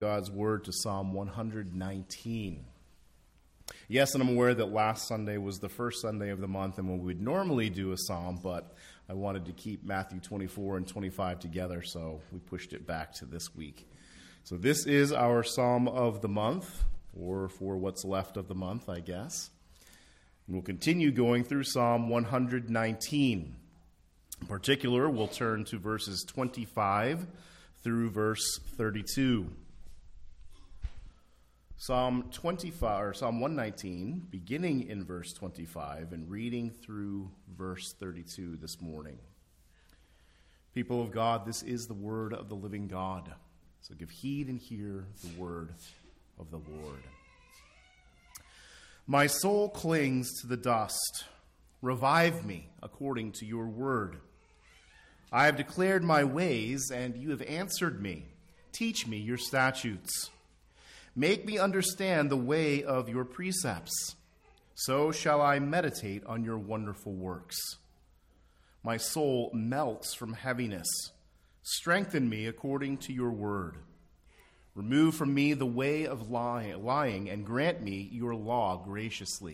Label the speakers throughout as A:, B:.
A: God's word to Psalm 119. Yes, and I'm aware that last Sunday was the first Sunday of the month and when we would normally do a psalm, but I wanted to keep Matthew 24 and 25 together, so we pushed it back to this week. So this is our psalm of the month, or for what's left of the month, I guess. And we'll continue going through Psalm 119. In particular, we'll turn to verses 25 through verse 32. Psalm 119, beginning in verse 25 and reading through verse 32 this morning. People of God, this is the word of the living God. So give heed and hear the word of the Lord. My soul clings to the dust. Revive me according to your word. I have declared my ways, and you have answered me. Teach me your statutes. Make me understand the way of your precepts. So shall I meditate on your wonderful works. My soul melts from heaviness. Strengthen me according to your word. Remove from me the way of lying, and grant me your law graciously.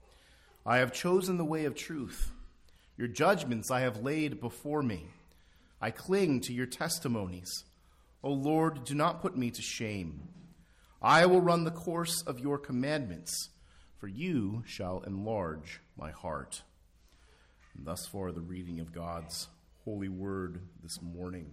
A: I have chosen the way of truth. Your judgments I have laid before me. I cling to your testimonies. O Lord, do not put me to shame. I will run the course of your commandments, for you shall enlarge my heart. And thus far, the reading of God's holy word this morning.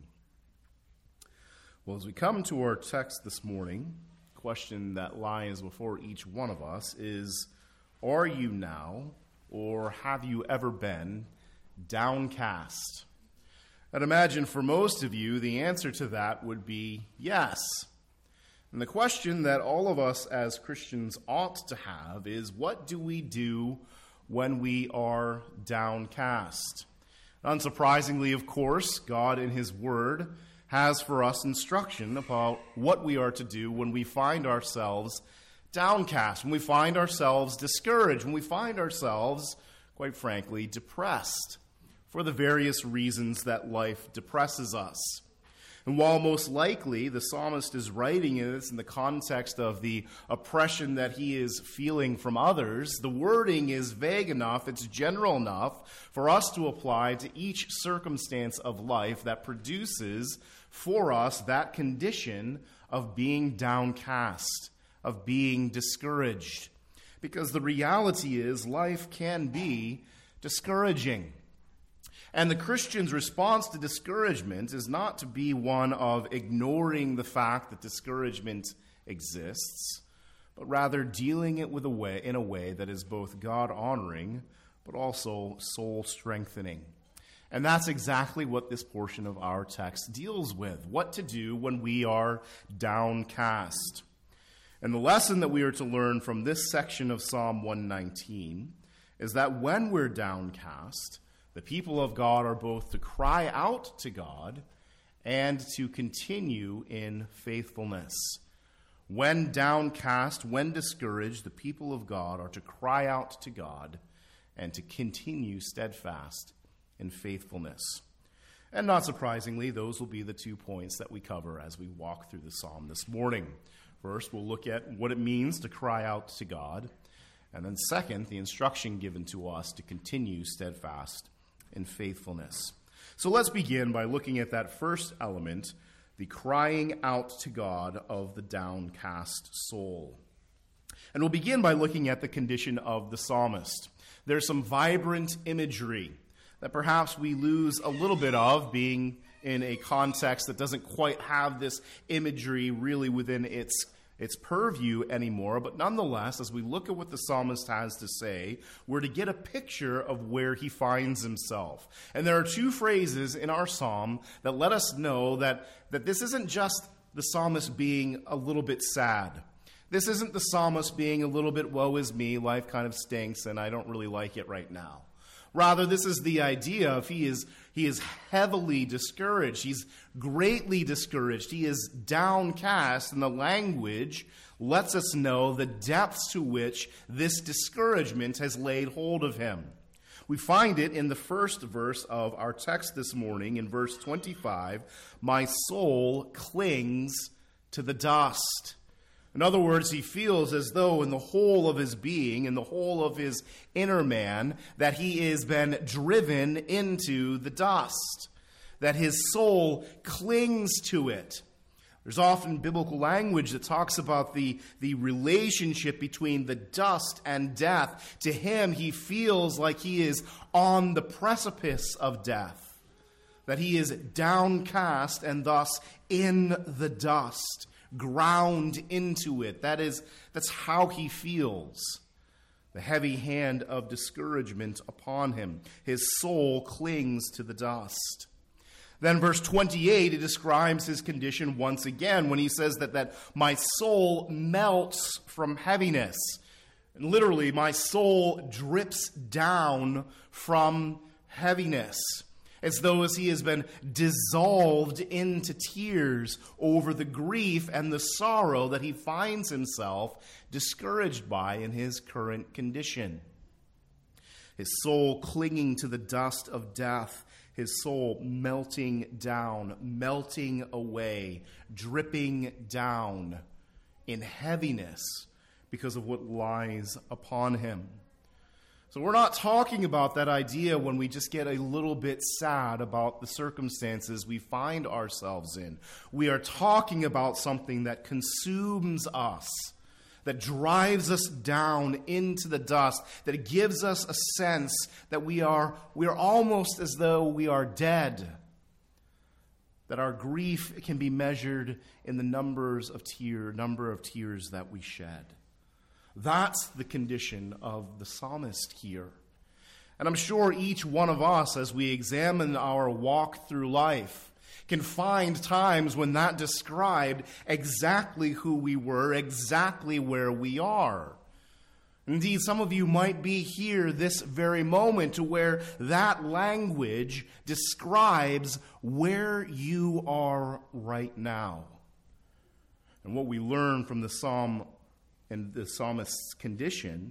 A: Well, as we come to our text this morning, the question that lies before each one of us is, are you now, or have you ever been, downcast? I'd imagine for most of you, the answer to that would be yes. And the question that all of us as Christians ought to have is, what do we do when we are downcast? Unsurprisingly, of course, God in his word has for us instruction about what we are to do when we find ourselves downcast, when we find ourselves discouraged, when we find ourselves, quite frankly, depressed for the various reasons that life depresses us. And while most likely the psalmist is writing this in the context of the oppression that he is feeling from others, the wording is vague enough, it's general enough for us to apply to each circumstance of life that produces for us that condition of being downcast, of being discouraged. Because the reality is life can be discouraging. And the Christian's response to discouragement is not to be one of ignoring the fact that discouragement exists, but rather dealing it in a way that is both God-honoring, but also soul-strengthening. And that's exactly what this portion of our text deals with, what to do when we are downcast. And the lesson that we are to learn from this section of Psalm 119 is that when we're downcast, the people of God are both to cry out to God and to continue in faithfulness. When downcast, when discouraged, the people of God are to cry out to God and to continue steadfast in faithfulness. And not surprisingly, those will be the 2 points that we cover as we walk through the psalm this morning. First, we'll look at what it means to cry out to God. And then second, the instruction given to us to continue steadfast in faithfulness. So let's begin by looking at that first element, the crying out to God of the downcast soul. And we'll begin by looking at the condition of the psalmist. There's some vibrant imagery that perhaps we lose a little bit of, being in a context that doesn't quite have this imagery really within its purview anymore. But nonetheless, as we look at what the psalmist has to say, we're to get a picture of where he finds himself. And there are 2 phrases in our psalm that let us know that this isn't just the psalmist being a little bit sad. This isn't the psalmist being a little bit, woe is me, life kind of stinks and I don't really like it right now. Rather, this is the idea of he is heavily discouraged. He's greatly discouraged. He is downcast, and the language lets us know the depths to which this discouragement has laid hold of him. We find it in the first verse of our text this morning, in verse 25. My soul clings to the dust. In other words, he feels as though in the whole of his being, in the whole of his inner man, that he has been driven into the dust, that his soul clings to it. There's often biblical language that talks about the relationship between the dust and death. To him, he feels like he is on the precipice of death, that he is downcast and thus in the dust, ground into it. That's how he feels. The heavy hand of discouragement upon him. His soul clings to the dust. Then verse 28, it describes his condition once again when he says that my soul melts from heaviness. And literally, my soul drips down from heaviness, as though as he has been dissolved into tears over the grief and the sorrow that he finds himself discouraged by in his current condition. His soul clinging to the dust of death, his soul melting down, melting away, dripping down in heaviness because of what lies upon him. So we're not talking about that idea when we just get a little bit sad about the circumstances we find ourselves in. We are talking about something that consumes us, that drives us down into the dust, that gives us a sense that we are almost as though we are dead, that our grief can be measured in the number of tears that we shed. That's the condition of the psalmist here. And I'm sure each one of us, as we examine our walk through life, can find times when that described exactly who we were, exactly where we are. Indeed, some of you might be here this very moment to where that language describes where you are right now. And what we learn from the psalm and the psalmist's condition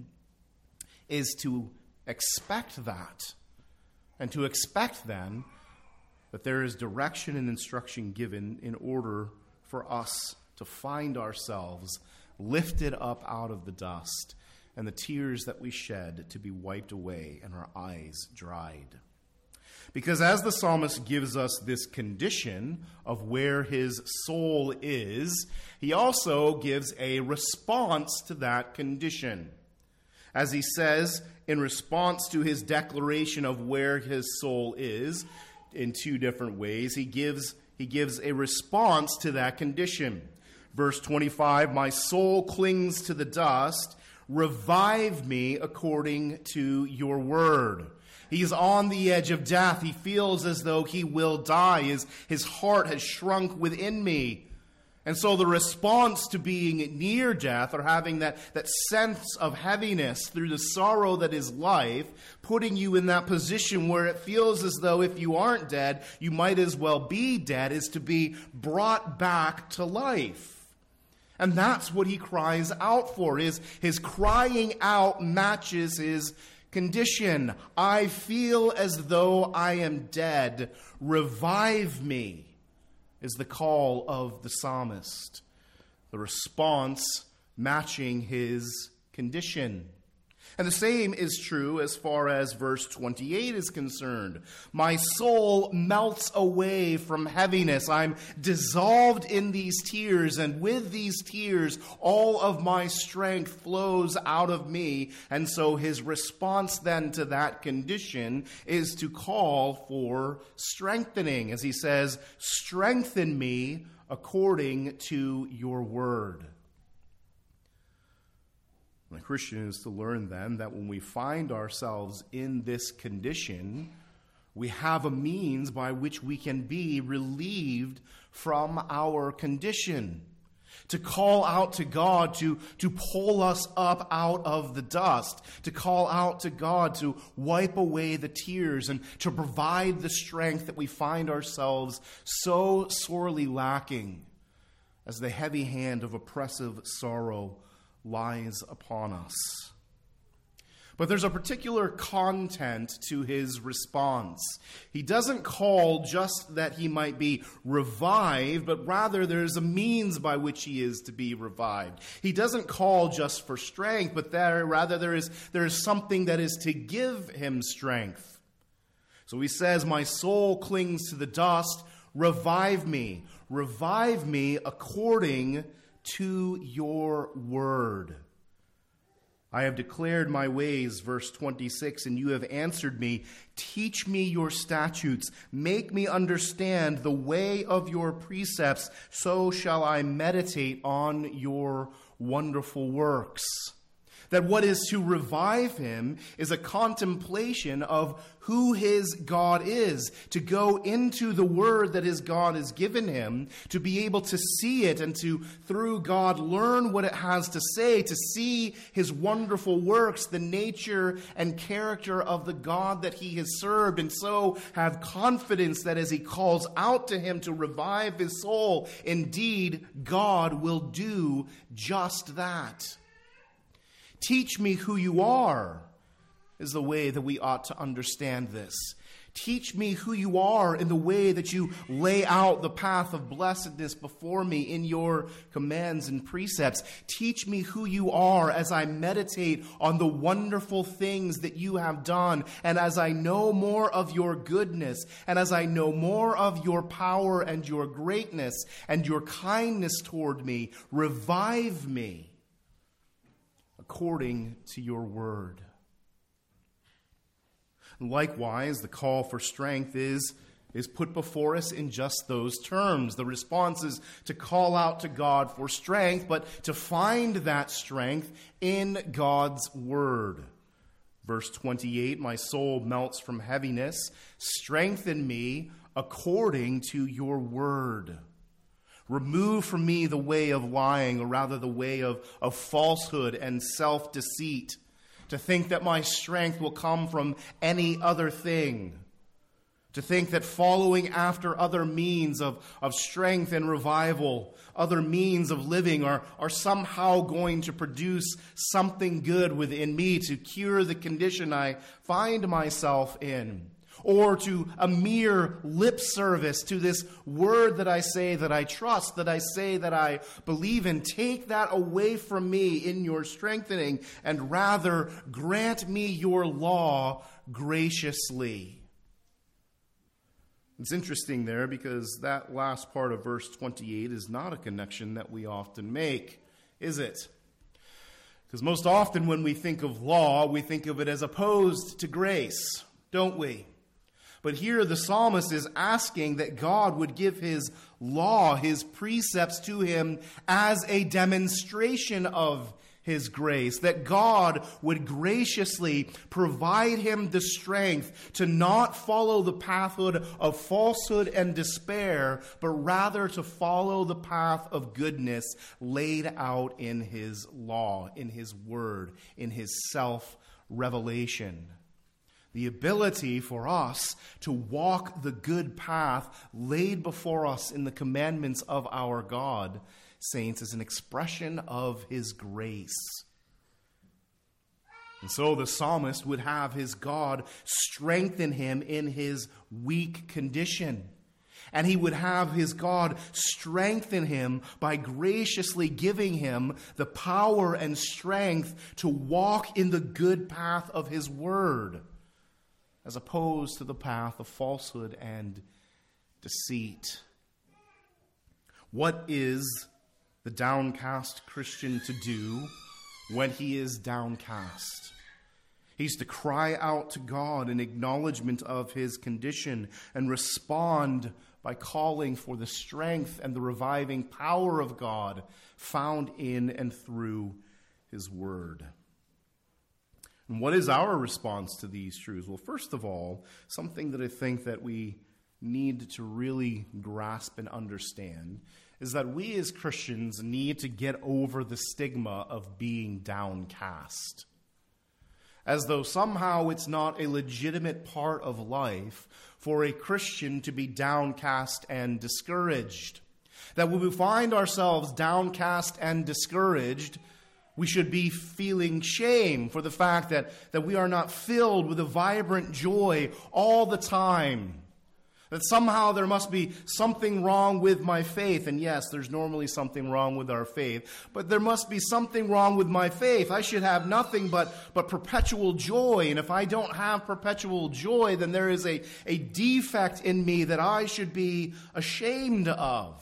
A: is to expect that. And to expect then that there is direction and instruction given in order for us to find ourselves lifted up out of the dust and the tears that we shed to be wiped away and our eyes dried. Because as the psalmist gives us this condition of where his soul is, he also gives a response to that condition. As he says, in response to his declaration of where his soul is, in two different ways, he gives a response to that condition. Verse 25, my soul clings to the dust, revive me according to your word. He's on the edge of death. He feels as though he will die. His heart has shrunk within me. And so the response to being near death, or having that sense of heaviness through the sorrow that is life, putting you in that position where it feels as though if you aren't dead, you might as well be dead, is to be brought back to life. And that's what he cries out for. His crying out matches his condition. I feel as though I am dead. Revive me, is the call of the psalmist. The response matching his condition. And the same is true as far as verse 28 is concerned. My soul melts away from heaviness. I'm dissolved in these tears, and with these tears, all of my strength flows out of me. And so his response then to that condition is to call for strengthening, as he says, strengthen me according to your word. The Christian is to learn then that when we find ourselves in this condition, we have a means by which we can be relieved from our condition. To call out to God to pull us up out of the dust. To call out to God to wipe away the tears and to provide the strength that we find ourselves so sorely lacking as the heavy hand of oppressive sorrow lies upon us. But there's a particular content to his response. He doesn't call just that he might be revived, but rather there's a means by which he is to be revived. He doesn't call just for strength, but rather there is something that is to give him strength. So he says, my soul clings to the dust, revive me according to your word. I have declared my ways, verse 26, and you have answered me. Teach me your statutes. Make me understand the way of your precepts. So shall I meditate on your wonderful works. That what is to revive him is a contemplation of who his God is, to go into the word that his God has given him, to be able to see it and to, through God, learn what it has to say, to see his wonderful works, the nature and character of the God that he has served, and so have confidence that as he calls out to him to revive his soul, indeed, God will do just that. Teach me who you are is the way that we ought to understand this. Teach me who you are in the way that you lay out the path of blessedness before me in your commands and precepts. Teach me who you are as I meditate on the wonderful things that you have done, and as I know more of your goodness, and as I know more of your power and your greatness and your kindness toward me. Revive me according to your word. Likewise, the call for strength is put before us in just those terms. The response is to call out to God for strength, but to find that strength in God's word. Verse 28, my soul melts from heaviness. Strengthen me according to your word. Remove from me the way of lying, or rather the way of falsehood and self-deceit, to think that my strength will come from any other thing, to think that following after other means of strength and revival, other means of living are somehow going to produce something good within me to cure the condition I find myself in. Or to a mere lip service to this word that I say that I trust, that I say that I believe in. Take that away from me in your strengthening, and rather grant me your law graciously. It's interesting there because that last part of verse 28 is not a connection that we often make, is it? Because most often when we think of law, we think of it as opposed to grace, don't we? But here the psalmist is asking that God would give his law, his precepts to him as a demonstration of his grace, that God would graciously provide him the strength to not follow the pathway of falsehood and despair, but rather to follow the path of goodness laid out in his law, in his word, in his self-revelation. The ability for us to walk the good path laid before us in the commandments of our God, saints, is an expression of his grace. And so the psalmist would have his God strengthen him in his weak condition. And he would have his God strengthen him by graciously giving him the power and strength to walk in the good path of his word, as opposed to the path of falsehood and deceit. What is the downcast Christian to do when he is downcast? He's to cry out to God in acknowledgement of his condition and respond by calling for the strength and the reviving power of God found in and through his word. And what is our response to these truths? Well, first of all, something that I think that we need to really grasp and understand is that we as Christians need to get over the stigma of being downcast. As though somehow it's not a legitimate part of life for a Christian to be downcast and discouraged. That when we find ourselves downcast and discouraged, We should be feeling shame for the fact that we are not filled with a vibrant joy all the time. That somehow there must be something wrong with my faith. And yes, there's normally something wrong with our faith. But there must be something wrong with my faith. I should have nothing but perpetual joy. And if I don't have perpetual joy, then there is a defect in me that I should be ashamed of.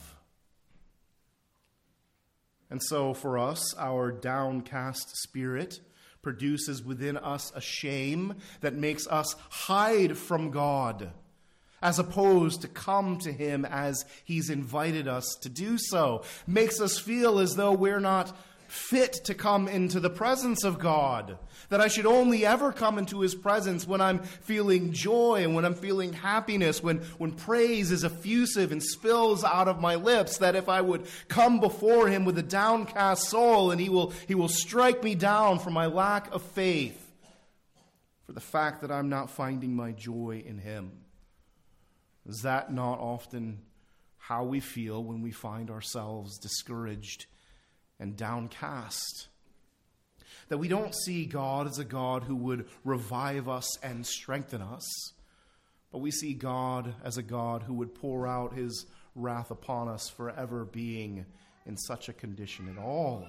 A: And so for us, our downcast spirit produces within us a shame that makes us hide from God, as opposed to come to him as he's invited us to do so. Makes us feel as though we're not fit to come into the presence of God. That I should only ever come into his presence when I'm feeling joy and when I'm feeling happiness, when praise is effusive and spills out of my lips. That if I would come before him with a downcast soul, and he will strike me down for my lack of faith, for the fact that I'm not finding my joy in him. Is that not often how we feel when we find ourselves discouraged and downcast? That we don't see God as a God who would revive us and strengthen us, but we see God as a God who would pour out his wrath upon us for ever being in such a condition at all.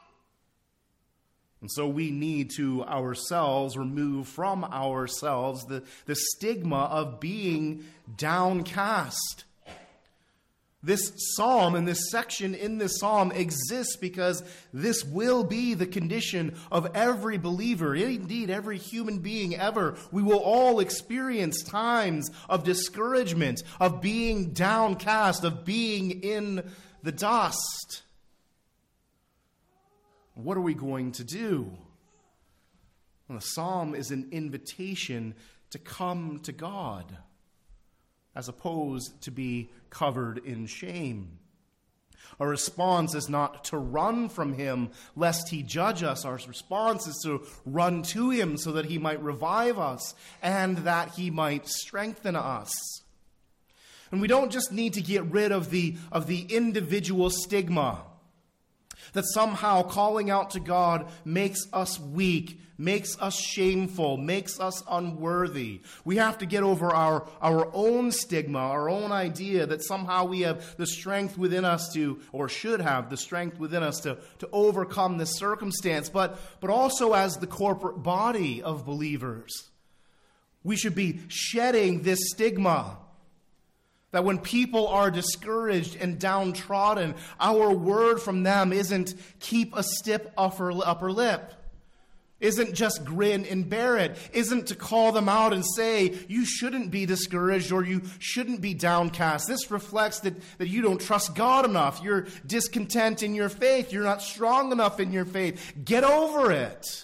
A: And so we need to ourselves remove from ourselves the stigma of being downcast. This psalm and this section in this psalm exists because this will be the condition of every believer, indeed every human being ever. We will all experience times of discouragement, of being downcast, of being in the dust. What are we going to do? Well, the psalm is an invitation to come to God, as opposed to be covered in shame. Our response is not to run from him lest he judge us. Our response is to run to him so that he might revive us and that he might strengthen us. And we don't just need to get rid of the individual stigma that somehow calling out to God makes us weak, makes us shameful, makes us unworthy. We have to get over our own stigma, our own idea that somehow we have the strength within us to, or should have the strength within us to overcome this circumstance. But also as the corporate body of believers, we should be shedding this stigma. That when people are discouraged and downtrodden, our word from them isn't keep a stiff upper lip, isn't just grin and bear it, isn't to call them out and say, you shouldn't be discouraged or you shouldn't be downcast. This reflects that you don't trust God enough. You're discontent in your faith. You're not strong enough in your faith. Get over it.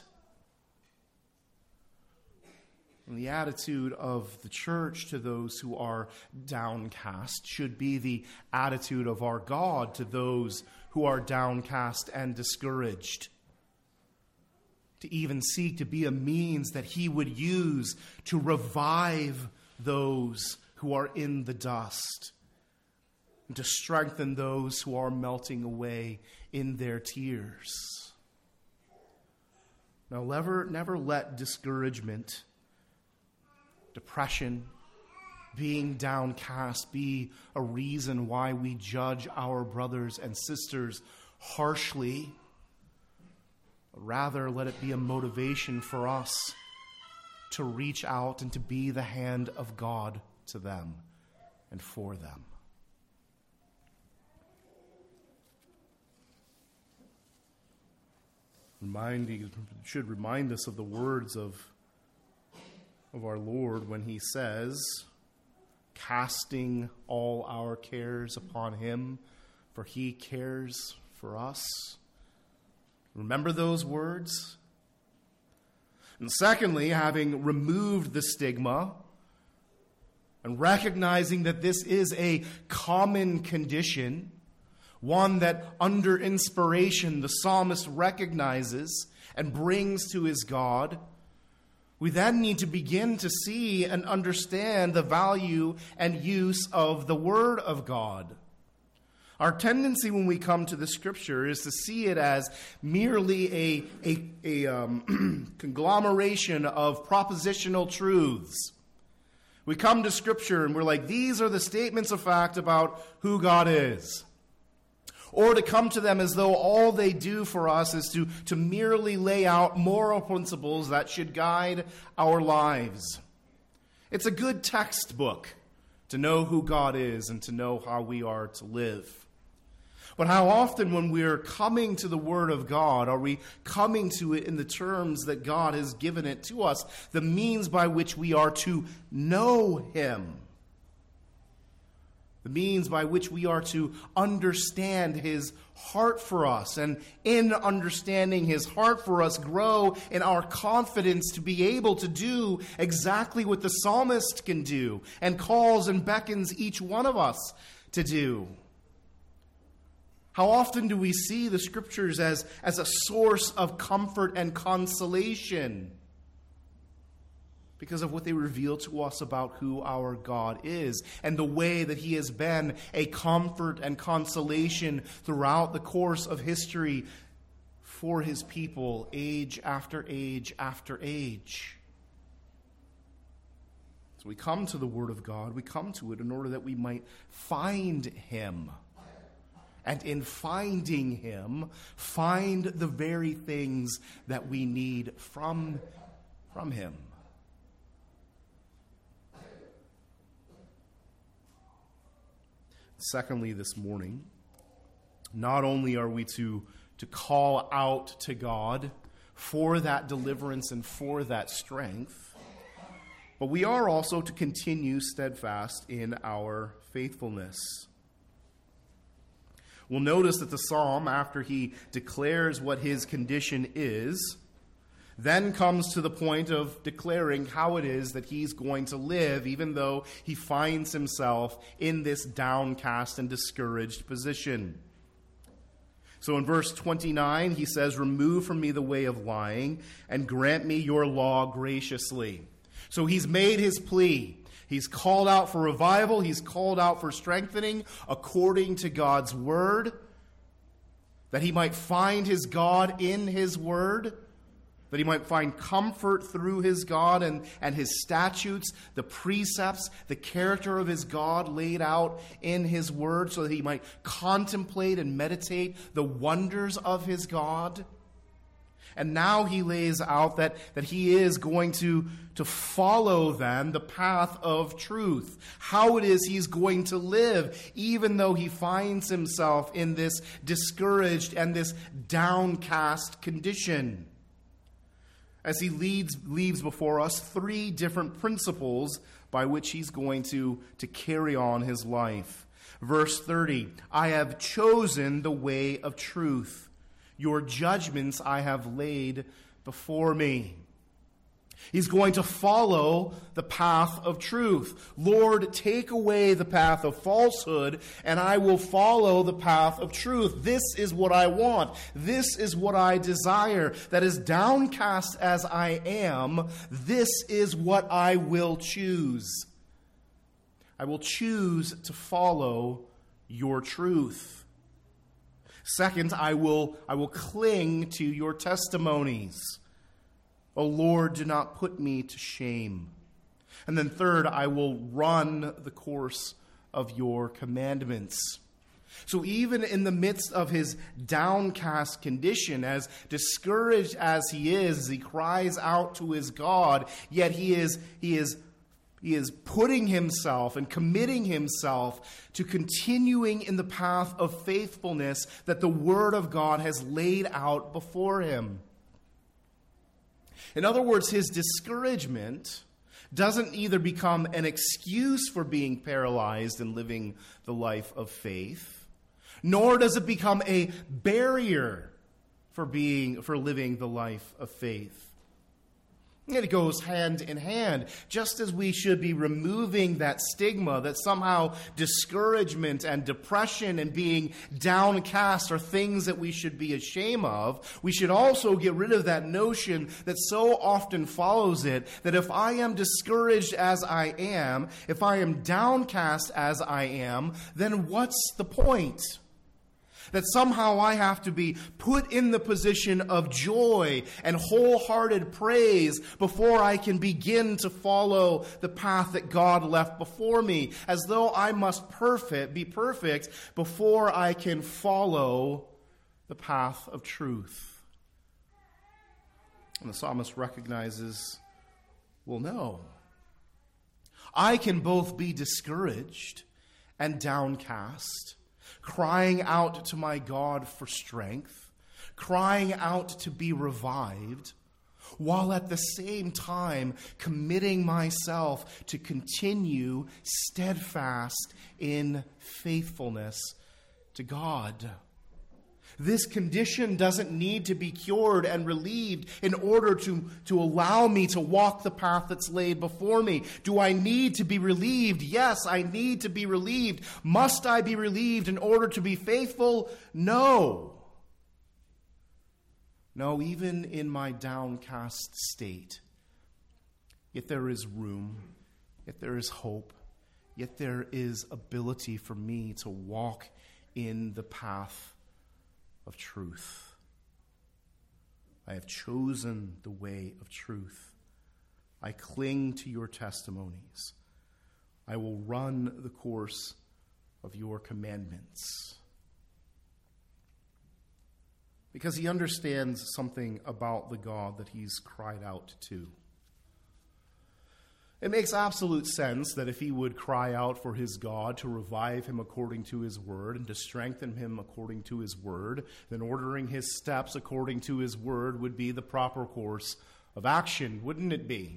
A: And the attitude of the church to those who are downcast should be the attitude of our God to those who are downcast and discouraged. To even seek to be a means that he would use to revive those who are in the dust, and to strengthen those who are melting away in their tears. Now, never let discouragement, depression, being downcast be a reason why we judge our brothers and sisters harshly. Rather, let it be a motivation for us to reach out and to be the hand of God to them and for them. It should remind us of the words of our Lord when he says, casting all our cares upon him, for he cares for us. Remember those words? And secondly, having removed the stigma and recognizing that this is a common condition, one that under inspiration the psalmist recognizes and brings to his God, we then need to begin to see and understand the value and use of the Word of God. Our tendency when we come to the Scripture is to see it as merely a conglomeration of propositional truths. We come to Scripture and we're like, these are the statements of fact about who God is. Or to come to them as though all they do for us is to merely lay out moral principles that should guide our lives. It's a good textbook to know who God is and to know how we are to live. But how often when we're coming to the Word of God, are we coming to it in the terms that God has given it to us, the means by which we are to know Him, the means by which we are to understand His heart for us, and in understanding His heart for us, grow in our confidence to be able to do exactly what the psalmist can do and calls and beckons each one of us to do? How often do we see the Scriptures as a source of comfort and consolation because of what they reveal to us about who our God is and the way that He has been a comfort and consolation throughout the course of history for His people, age after age after age? So we come to the Word of God, we come to it in order that we might find Him. And in finding Him, find the very things that we need from Him. Secondly, this morning, not only are we to call out to God for that deliverance and for that strength, but we are also to continue steadfast in our faithfulness. We'll notice that the psalm, after he declares what his condition is, then comes to the point of declaring how it is that he's going to live, even though he finds himself in this downcast and discouraged position. So in verse 29, he says, "Remove from me the way of lying, and grant me your law graciously." So he's made his plea. He's called out for revival. He's called out for strengthening according to God's word, that he might find his God in his word, that he might find comfort through his God and his statutes, the precepts, the character of his God laid out in his word, so that he might contemplate and meditate the wonders of his God. And now he lays out that he is going to follow then the path of truth. How it is he's going to live, even though he finds himself in this discouraged and this downcast condition. As he leaves before us three different principles by which he's going to carry on his life. Verse 30, "I have chosen the way of truth. Your judgments I have laid before me." He's going to follow the path of truth. Lord, take away the path of falsehood, and I will follow the path of truth. This is what I want. This is what I desire. That as downcast as I am, this is what I will choose. I will choose to follow your truth. Second, I will cling to your testimonies. O Lord, do not put me to shame. And then third, I will run the course of your commandments. So even in the midst of his downcast condition, as discouraged as he cries out to his God, yet he is putting himself and committing himself to continuing in the path of faithfulness that the Word of God has laid out before him. In other words, his discouragement doesn't either become an excuse for being paralyzed and living the life of faith, nor does it become a barrier for living the life of faith. It goes hand in hand. Just as we should be removing that stigma that somehow discouragement and depression and being downcast are things that we should be ashamed of, we should also get rid of that notion that so often follows it, that if I am discouraged as I am, if I am downcast as I am, then what's the point? That somehow I have to be put in the position of joy and wholehearted praise before I can begin to follow the path that God left before me, as though I must be perfect before I can follow the path of truth. And the psalmist recognizes, well, no. I can both be discouraged and downcast, crying out to my God for strength, crying out to be revived, while at the same time committing myself to continue steadfast in faithfulness to God. This condition doesn't need to be cured and relieved in order to allow me to walk the path that's laid before me. Do I need to be relieved? Yes, I need to be relieved. Must I be relieved in order to be faithful? No. No, even in my downcast state, yet there is room, yet there is hope, yet there is ability for me to walk in the path of truth. I have chosen the way of truth. I cling to your testimonies. I will run the course of your commandments. Because he understands something about the God that he's cried out to. It makes absolute sense that if he would cry out for his God to revive him according to his word and to strengthen him according to his word, then ordering his steps according to his word would be the proper course of action, wouldn't it be?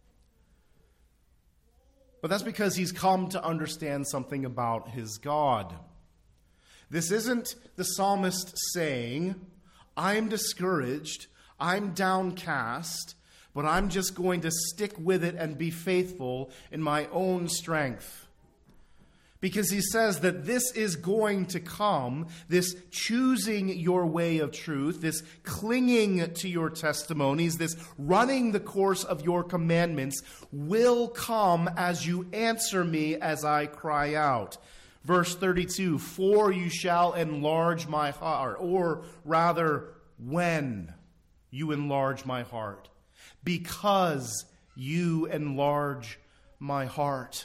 A: But that's because he's come to understand something about his God. This isn't the psalmist saying, I'm discouraged, I'm downcast, but I'm just going to stick with it and be faithful in my own strength. Because he says that this is going to come, this choosing your way of truth, this clinging to your testimonies, this running the course of your commandments will come as you answer me as I cry out. Verse 32, for you shall enlarge my heart, or rather, when you enlarge my heart. Because you enlarge my heart.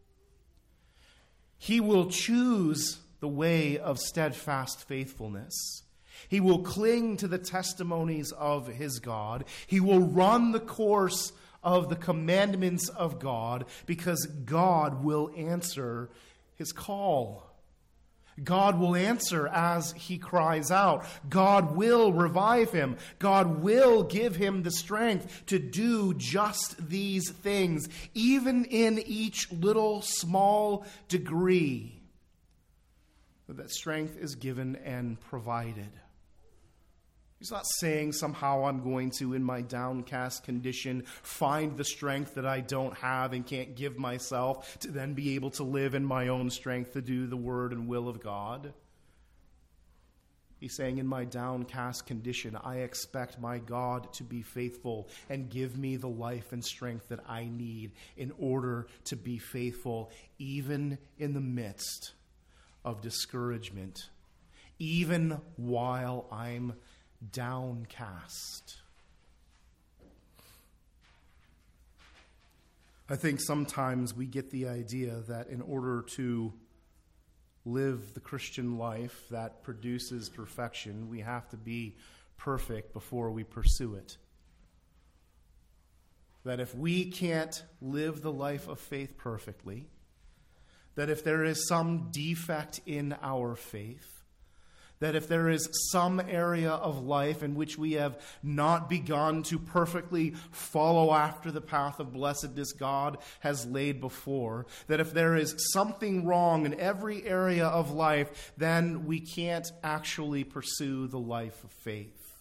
A: He will choose the way of steadfast faithfulness. He will cling to the testimonies of his God. He will run the course of the commandments of God because God will answer his call. God will answer as he cries out. God will revive him. God will give him the strength to do just these things, even in each little small degree. That strength is given and provided. He's not saying somehow I'm going to, in my downcast condition, find the strength that I don't have and can't give myself to then be able to live in my own strength to do the word and will of God. He's saying in my downcast condition, I expect my God to be faithful and give me the life and strength that I need in order to be faithful, even in the midst of discouragement, even while I'm downcast. I think sometimes we get the idea that in order to live the Christian life that produces perfection, we have to be perfect before we pursue it. That if we can't live the life of faith perfectly, that if there is some defect in our faith, that if there is some area of life in which we have not begun to perfectly follow after the path of blessedness God has laid before, that if there is something wrong in every area of life, then we can't actually pursue the life of faith.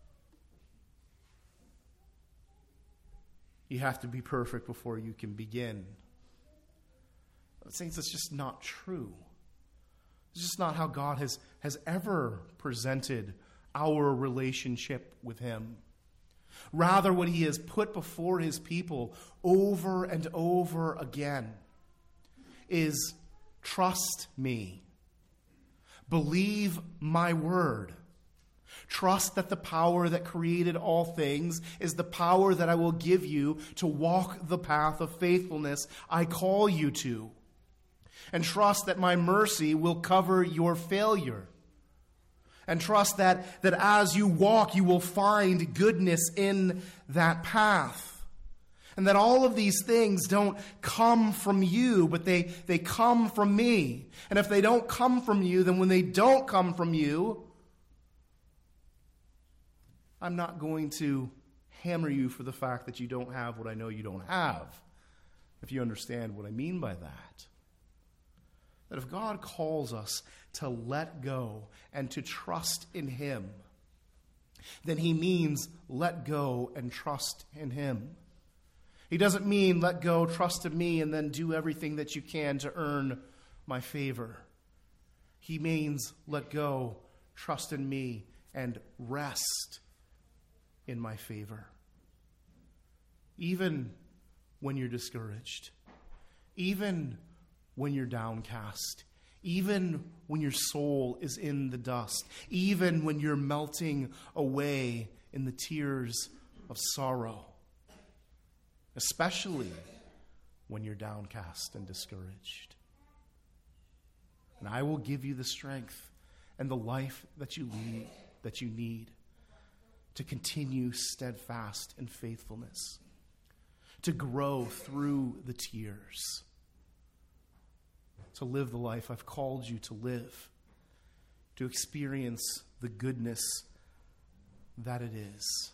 A: You have to be perfect before you can begin. Saints, that's just not true. It's just not how God has ever presented our relationship with him. Rather, what he has put before his people over and over again is trust me. Believe my word. Trust that the power that created all things is the power that I will give you to walk the path of faithfulness I call you to. And trust that my mercy will cover your failure. And trust that as you walk, you will find goodness in that path. And that all of these things don't come from you, but they come from me. And if they don't come from you, then when they don't come from you, I'm not going to hammer you for the fact that you don't have what I know you don't have, if you understand what I mean by that. That if God calls us to let go and to trust in Him, then He means let go and trust in Him. He doesn't mean let go, trust in me, and then do everything that you can to earn my favor. He means let go, trust in me, and rest in my favor. Even when you're discouraged, even when you're downcast, even when your soul is in the dust, even when you're melting away in the tears of sorrow, especially when you're downcast and discouraged. And I will give you the strength and the life that you need to continue steadfast in faithfulness, to grow through the tears, to live the life I've called you to live, to experience the goodness that it is.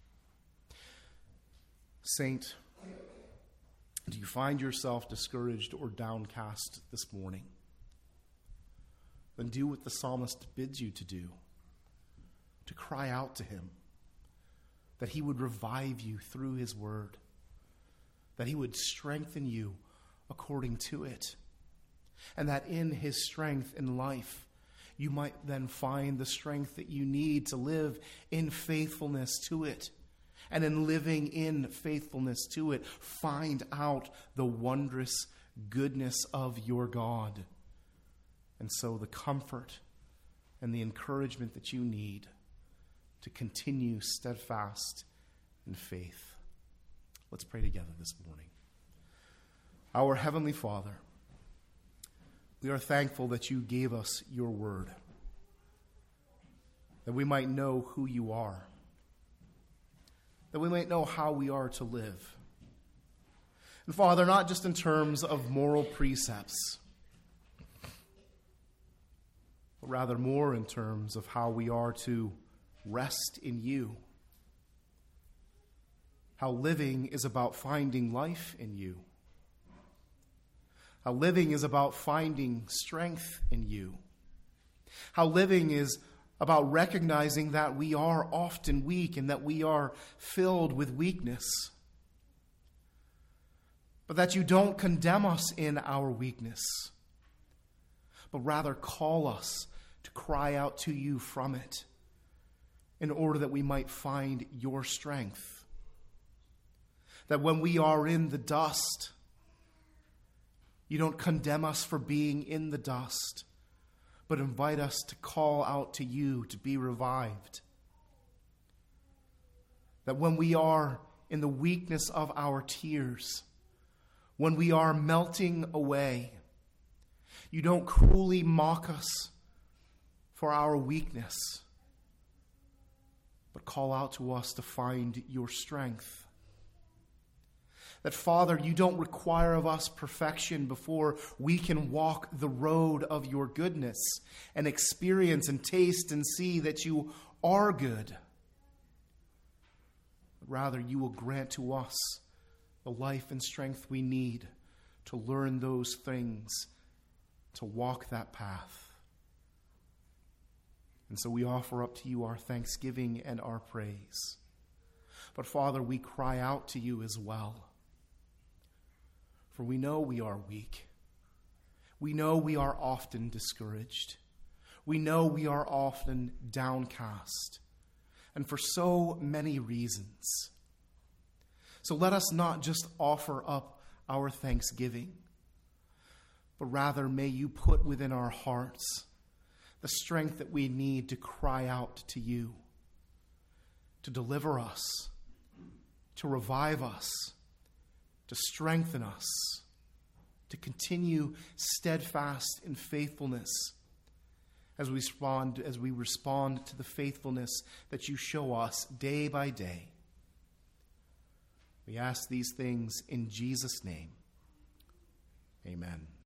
A: Saint, do you find yourself discouraged or downcast this morning? Then do what the psalmist bids you to do, to cry out to Him, that He would revive you through His word, that He would strengthen you according to it, and that in His strength in life, you might then find the strength that you need to live in faithfulness to it. And in living in faithfulness to it, find out the wondrous goodness of your God. And so the comfort and the encouragement that you need to continue steadfast in faith. Let's pray together this morning. Our Heavenly Father, we are thankful that you gave us your word, that we might know who you are, that we might know how we are to live. And Father, not just in terms of moral precepts, but rather more in terms of how we are to rest in you. How living is about finding life in you. How living is about finding strength in you. How living is about recognizing that we are often weak and that we are filled with weakness. But that you don't condemn us in our weakness, but rather call us to cry out to you from it in order that we might find your strength. That when we are in the dust, you don't condemn us for being in the dust, but invite us to call out to you to be revived. That when we are in the weakness of our tears, when we are melting away, you don't cruelly mock us for our weakness, but call out to us to find your strength. That, Father, you don't require of us perfection before we can walk the road of your goodness and experience and taste and see that you are good. But rather, you will grant to us the life and strength we need to learn those things, to walk that path. And so we offer up to you our thanksgiving and our praise. But Father, we cry out to you as well. For we know we are weak. We know we are often discouraged. We know we are often downcast. And for so many reasons. So let us not just offer up our thanksgiving, but rather may you put within our hearts the strength that we need to cry out to you, to deliver us, to revive us, to strengthen us, to continue steadfast in faithfulness as we respond to the faithfulness that you show us day by day. We ask these things in Jesus' name. Amen.